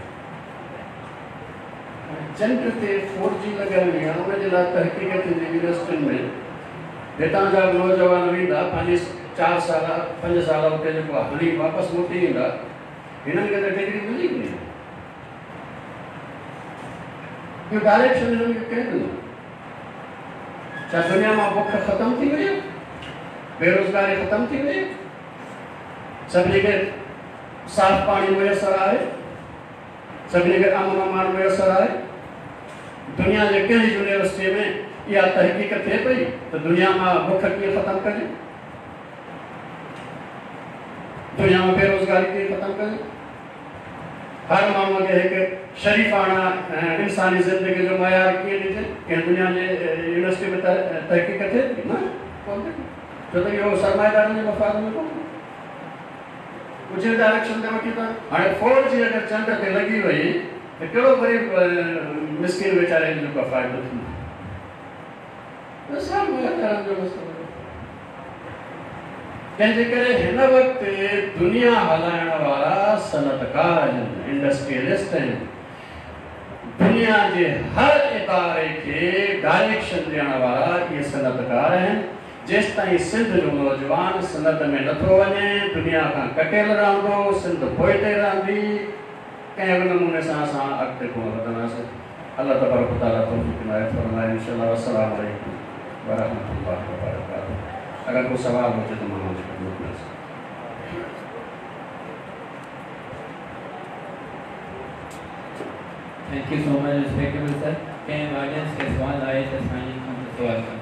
चंड ते फोर जी लॻाइणी आहे। उनजे लाइ तहक़ीक़ थींदी यूनिवर्सिटियुनि में, हितां जा नौजवान वेंदा पंहिंजे चारि साल पंज साल उते जेको आहे हली वापसि मोटी ईंदा, हिननि खे त डिग्री मिली वेंदी। इहो डायरेक्शन हिननि खे कंहिं ॾिनो? छा दुनिया मां बुख ख़तमु थी वई, बेरोज़गारी ख़तमु थी वई, सभिनी खे साफ़ पाणी मुयसरु आहे, सभिनी खे अमन अमान मुयसरु आहे? दुनिया जे कंहिं यूनिवर्सिटीअ में इहा तहक़ीक़ थिए पई त दुनिया मां बुख कीअं ख़तमु कजे, दुनिया में बेरोज़गारी कीअं ख़तमु कजे, हर माण्हूअ खे हिकु शरीफ़ाना इंसानी ज़िंदगी जो मयार कीअं ॾिजे? कंहिं दुनिया जे यूनिवर्सिटी में तहक़ीक़ थिए थी? न कोन थिए, छो त इहो सरमाएदारनि जे मफ़ाद में कोन्हे। कुझु डायरेक्शन ते वठी था। हाणे फोर जी अगरि चंड ते लॻी वई त कहिड़ो ग़रीब मिसकिन वीचारे जो का फ़ाइदो थींदो? सरमाएदारनि जो मसइलो। तंहिंजे करे हिन वक़्तु दुनिया हलाइण वारा सनअतकार आहिनि, इंडस्ट्रियलिस्ट आहिनि। दुनिया जे हर इदारे खे डायरेक्शन ॾियण वारा इहे सनअतकार आहिनि। जेसि ताईं सिंध जो नौजवान सनत में नथो वञे, दुनिया खां कटियल रहंदो, सिंध पोइते रहंदी, कंहिं बि नमूने सां असां अॻिते कोन वधंदासीं। अल्लाह तबारक व तआला तौफ़ीक़ इनायत फरमाए। इंशाअल्लाह। अस्सलामु अलैकुम व रहमतुल्लाहि व बरकातहू। अगर कोई सवाल हो तो मैं मुझे Thank you so much, respectable sir. Can audience के सवाल आए तो साइनिंग हम सवाल करें।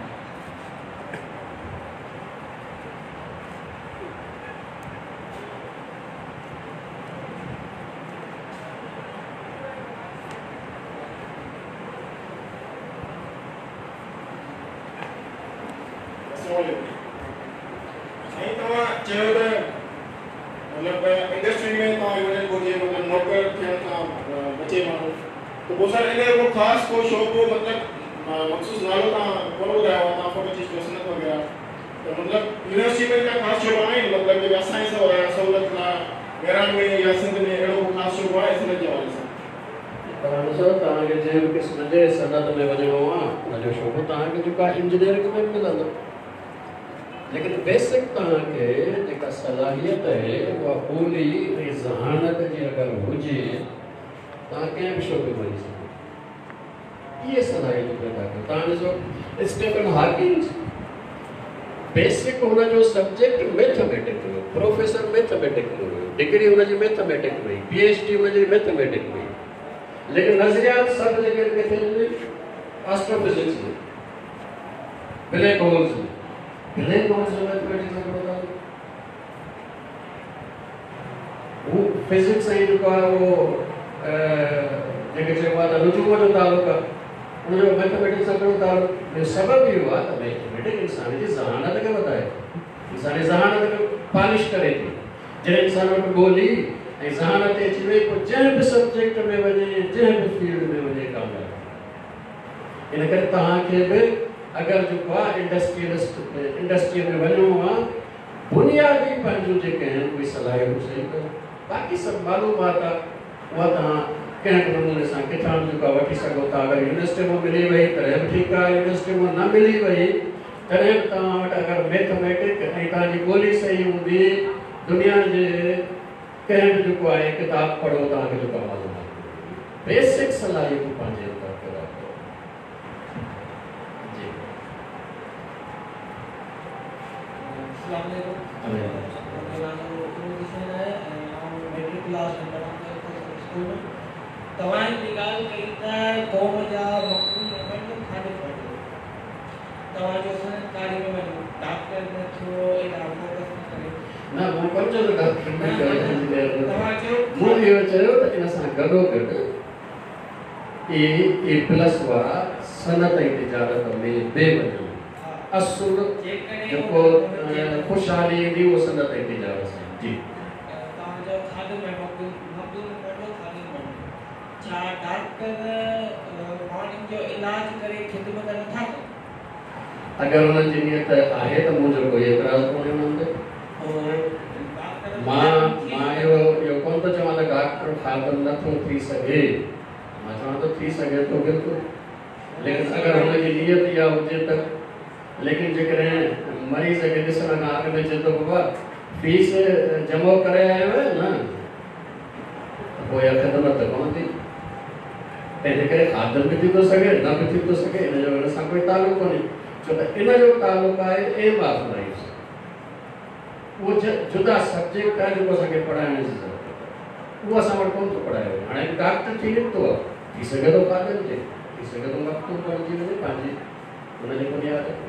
नहीं तो चलो तो मतलब इंडस्ट्री में तो यूनियन बोलिए मतलब नौकर थे तो बच्चे मानो तो बहुत सारे इन्हें वो खास को शो को मतलब मखसूस नालों का बोलो गया हुआ था फोटो चीज दोस्त वगैरह तो मतलब यूनिवर्सिटी में क्या खास शो बनाए मतलब जब साइंस हो रहा है सहूलत ना गैरान में या सिंध में एड़ो खास शो हुआ इसमें क्या वाले सर तव्हां ॾिसो तव्हांखे जंहिं बि क़िस्म जे सनत में वञिणो आहे हुनजो शोबो तव्हांखे जेको आहे इंजीनियरिंग में मिलंदो, लेकिन बेसिक तव्हांखे जेका सलाहियत आहे उहा ॿोली ऐं ज़हानत जी अगरि हुजे तव्हां कंहिं बि शोबे में वञी सघो। इहे सलाहियतूं पैदा कयो। तव्हां ॾिसो स्टीफन हॉकिंस, बेसिक हुनजो सब्जेक्ट मैथमेटिक्स हुयो, प्रोफेसर मैथमेटिक्स में हुयो, डिग्री हुनजी मैथमेटिक्स में, पी एच डी हुनजी मैथमेटिक्स में, लेकिन नज़रियात सब जगह किथे मिले? एस्ट्रोफिजिक्स में, ब्लैक होल्स में। ब्लैक होल्स में मैथमेटिक्स में पढ़ा वो फिजिक्स ऐं जेको आहे उहो जेके चइबो आहे त रुजूअ जो तालुक उनजो मैथमेटिक्स सां कहिड़ो तालुक? सबबु इहो आहे त मैथमेटिक्स इंसान जी ज़हानत खे वधाए, इंसानी ज़हानत खे पॉलिश करे थी। जॾहिं इंसान वटि ॿोली ऐं ज़हानत अची वई पोइ जंहिं बि सब्जेक्ट में वञे, जंहिं बि फील्ड में वञे कामयाबु। इन करे तव्हांखे बि अगरि जेको आहे इंडस्ट्रियलिस्ट इंडस्ट्री में वञिणो आहे, बुनियादी पंहिंजूं जेके आहिनि उहे सलाहियतूं सही कयो। बाक़ी सभु मालूमात आहे उहा तव्हां कंहिं बि नमूने सां किथां बि जेका वठी सघो था। अगरि यूनिवर्सिटी मां मिली वई तॾहिं बि ठीकु आहे, यूनिवर्सिटी मां न मिली वई तॾहिं बि तव्हां वटि अगरि मैथमेटिक्स ऐं तव्हांजी ॿोली सही हूंदी, दुनिया जे कंहिं बि जेको आहे किताब पढ़ो तव्हांखे जेको मालूमात बेसिक सलाहियतूं पंहिंजे अंदरि पैदा कयो। जी अस्सलाम वालेकुम। मेरा नाम रोशन है और मेट्रिक क्लास में पढ़ा हूं। मखदूम तव्हां जी ॻाल्हि कई त क़ौम जा मखदूम खाधो खाधो तव्हां जो सरकारी में वञो डॉक्टर न थियो एॾा फोकस न करे ना मां पंज त डॉक्टर न करे तव्हां जो मूं इहो चयो त इन सां गॾोगॾु ए ए प्लस वारा सनत ऐं तिजारत में बे वञो असुल जेको ख़ुशहाली ईंदी उहो सनत ऐं तिजारत सां जी तव्हां जो खाधो में मखदूम मखदूम पढ़ो खाधो पढ़ो छा डॉक्टर माण्हुनि जो इलाज करे ख़िदमत नथा कनि अगर उन जी नियत आहे त मुंहिंजो कोई एतराज़ कोन्हे उन्हनि ते मां मां इहो इहो कोन थो चवां त डॉक्टर ख़ादम नथो थी सघे मां चवां थो थी सघे थो बिल्कुलु लेकिन अगर हुनजी नियत इहा हुजे त लेकिन जेकॾहिं मरीज़ खे ॾिसण खां अॻु में चए थो बाबा फीस जमा करे आयो आहे न त पोइ इहा ख़िदमत त कोन थी तंहिंजे करे ख़ादम बि थी थो सघे न बि थी थो सघे इन जो हिन सां कोई तालुक़ कोन्हे छो त इन जो तालुक़ आहे एम ऑफ लाइफ वो जुदा सब्जेक्ट है जो असांखे पढ़ाइण जी ज़रूरत आहे उहो असां वटि कोन थो पढ़ायो हाणे डॉक्टर थी निकितो आहे थी सघे थो ख़ादम थिए थी सघे थो मखदूम बणिजी वञे पंहिंजी हुनजी बुनियाद ते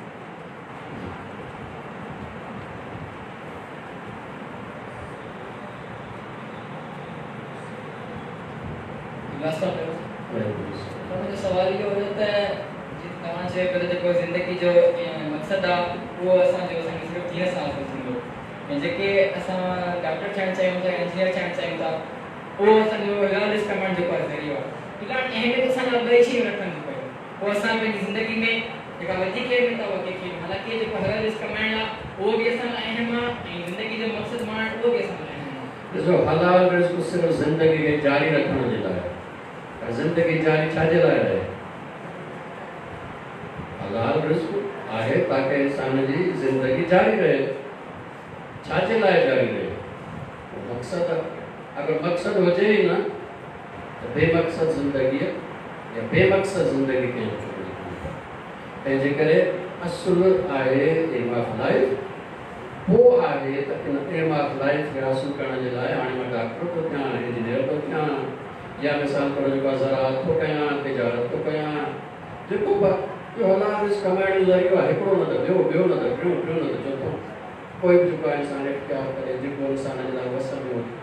मुझे सवाल ये हो रहा है तव्हां चयो पिया जेको ज़िंदगी जो मक़सदु आहे उहो असांजो असांखे सिर्फ़ु तीन साल थो थींदो ऐं जेके असां डॉक्टर थियणु चाहियूं था इंजीनियर थियणु चाहियूं था उहो असांजो रियलिस्ट कमाइण जेको आहे ज़रियो आहे फिलहालु अहमियत असांजा ॿई शयूं रखनि थियूं पियूं पोइ असां पंहिंजी ज़िंदगी में जेका वधीक अहमियत आहे उहा कंहिंखे हालांकि जेको रियलिस्ट कमाइण आहे उहो बि असां लाइ अहम आहे ऐं ज़िंदगी जो मक़सदु माणणु उहो बि असां लाइ अहम आहे ॾिसो हलाल रिज़्क़ सिर्फ़ु ज़िंदगी खे जारी रखण जे लाइ आहे ज़िंदगी जारी छाजे लाइ आहे हलाल रिज़्क़ आहे ताकि इंसान जी ज़िंदगी जारी रहे छाजे लाइ जारी रहे मक़सद अगर मक़सद हुजे ही ना तो बेमक़सद ज़िंदगी या बेमक़सद ज़िंदगी के तंहिंजे करे असुल आहे एम ऑफ लाइफ वो आहे त इन एम ऑफ लाइफ खे हासिल करण जे लाइ हाणे मां डॉक्टर थो थियां इंजीनियर थो थियां या मिसाल तौर जेको आहे ज़राअत थो कयां तिजारत थो कयां जेको बि इहो हलाल रिज़्क़ कमाइण जो ज़रियो आहे हिकिड़ो न त ॿियो ॿियो न त टियों टियों न त चोथों कोई बि जेको आहे इंसान इख्तियार करे जेको इंसान जे लाइ वस में हुजे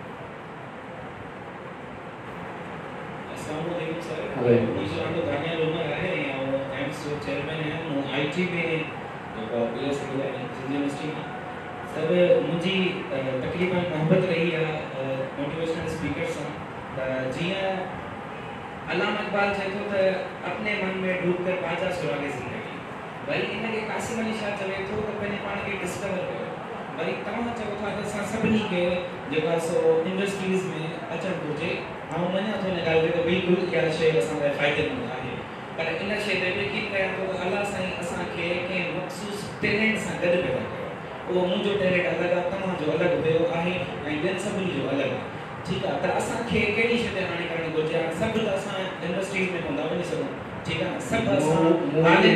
अस्सलाम वालेकुम सर वालेकुम मुझे नाम दानियाल उमर है और एम्स जो चेयरमैन है वो आईटी में जो प्लेस है यूनिवर्सिटी में सर मुझे तकरीबन मोहब्बत रही है मोटिवेशनल स्पीकर से जिया अल्लामा इकबाल चए थो त अपने मन में डूब कर पाजा सुरागे ज़िंदगी वरी इनके कासिम अली शाह चवे थो त पंहिंजे पाण खे डिस्कवर कयो वरी तव्हां चओ था त असां सभिनी खे जेको आहे सो इंडस्ट्रीज़ में अचणु घुरिजे ऐं मञा थो हिन ॻाल्हि ते त बिल्कुलु इहा शइ असां लाइ फ़ाइदेमंद आहे पर इन शइ ते यकीन कयां थो त अलाह साईं असांखे कंहिं मख़सूस टैलेंट सां गॾु पैदा कयो उहो मुंहिंजो टैलेंट अलॻि आहे तव्हांजो अलॻि हुयो आहे ऐं ॿियनि सभिनी जो अलॻि आहे ठीकु आहे त असांखे कहिड़ी शइ ते हाणे करणु घुरिजे हाणे सभु त असां इंडस्ट्रीज़ में कोन था वञी सघूं ठीकु आहे न सभु असां हाणे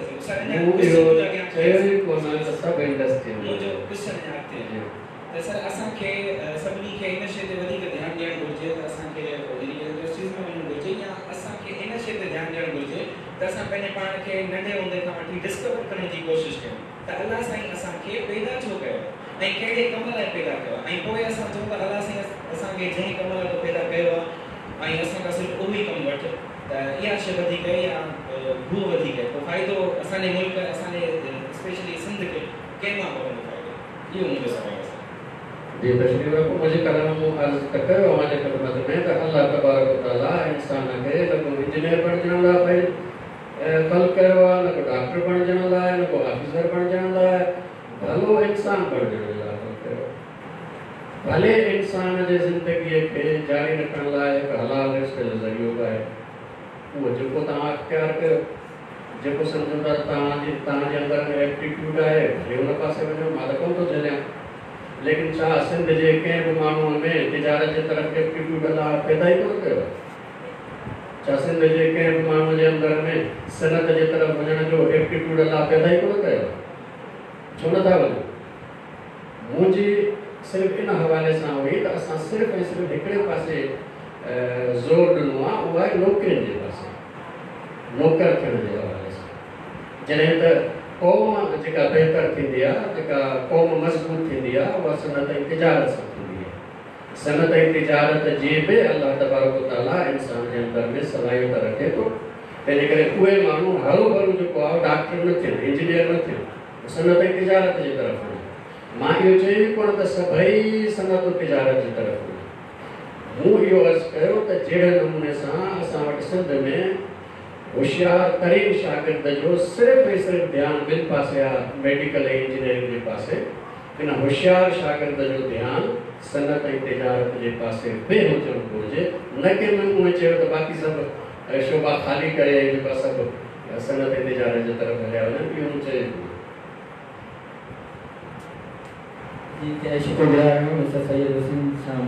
सभु इंडस्ट्री मुंहिंजो क्वेश्चन आहे अॻिते त सर असांखे सभिनी खे इन शइ ते वधीक ध्यानु ॾियणु घुरिजे त असांखे इंडस्ट्रीज़ में वञणु घुरिजे या असांखे इन शइ ते ध्यानु ॾियणु घुरिजे त असां पंहिंजे पाण खे नंढे हूंदे खां वठी डिस्कवर करण जी कोशिशि कयूं त अलाह साईं असांखे पैदा छो कयो ऐं कहिड़े कम लाइ पैदा कयो ऐं पोइ असां चऊं त अलाह साईं असांखे जंहिं कम लाइ पैदा कयो आहे ऐं असां खां सिर्फ़ु उहो ई कमु वठि त इहा शइ वधीक या हू वधीक पोइ फ़ाइदो असांजे मुल्क असांजे स्पेशली सिंध खे कंहिं मां पवंदो फ़ाइदो इहो मुंहिंजो सवाल आहे जी तशरीफ़ रखो मुझे कलाम में अर्ज़ त कयो हमारे ख़िदमत में त अल्लाह तबारक व तआला इंसान खे न को इंजीनियर बणजण लाइ भाई ख़ल्क़ कयो आहे न को डॉक्टर बणजण लाइ न को ऑफिसर बणजण लाइ भलो इंसान बणजण लाइ ख़ल्क़ कयो भले इंसान जे ज़िंदगीअ खे जारी रखण लाइ हिकु हलाल रिज़्क़ जो ज़रियो बि आहे उहो जेको तव्हां इख्तियार कयो जेको सम्झो था तव्हांजी तव्हांजे अंदरि में एप्टीट्यूड आहे भले हुन पासे वञो मां त कोन थो झलियां लेकिन छा सिंध जे कंहिं बि माण्हूअ में तिजारत जे तरफ़ एप्टीट्यूड अलाह पैदा ई कोन कयो छा सिंध जे कंहिं बि माण्हूअ जे अंदरि में सनत जे तरफ़ वञण जो एप्टीट्यूड अलाह पैदा ई कोन कयो छो नथा वञो मुंहिंजी सिर्फ़ु इन हवाले सां हुई त असां सिर्फ़ु ऐं सिर्फ़ु हिकिड़े पासे ज़ोर ॾिनो आहे, उहा आहे नौकिरियुनि जे पासे, नौकर थियण जे हवाले सां। जॾहिं त क़ौम जेका बहितर थींदी आहे, जेका क़ौम मज़बूत थींदी आहे, उहा सनत ऐं तिजारत सां थींदी आहे। सनत ऐं तिजारत जे बि अलाह तबारक व तआला इंसान जे अंदर में सलाहियत रखे थो। तंहिंजे करे उहे माण्हू हरू भरू जेको आहे डॉक्टर न थियनि, इंजीनियर न थियनि, सनत ऐं तिजारत जे तरफ़ वञनि। मां इहो चई कोन त सभई सनत तिजारत जी तरफ़ वञनि। मूं इहो अर्ज़ु कयो त जहिड़े नमूने सां असां वटि सिंध में होशियार तरीन शागिर्द जो सिर्फ़ु ऐं सिर्फ़ु ध्यानु ॿिनि पासे आहे, मेडिकल ऐं इंजीनियरिंग जे पासे, इन होशियार शागिर्द जो ध्यानु सनत ऐं तिजारत जे पासे बि हुजणु घुरिजे। न कि मूं चयो त बाक़ी सभु शोभा ख़ाली करे जेका सभु सनत ऐं तिजारत जे तरफ़ हलिया वञनि, इहो चए। जी शुक्रगुज़ार आहियूं मिस्टर सैयद वसीम साहब।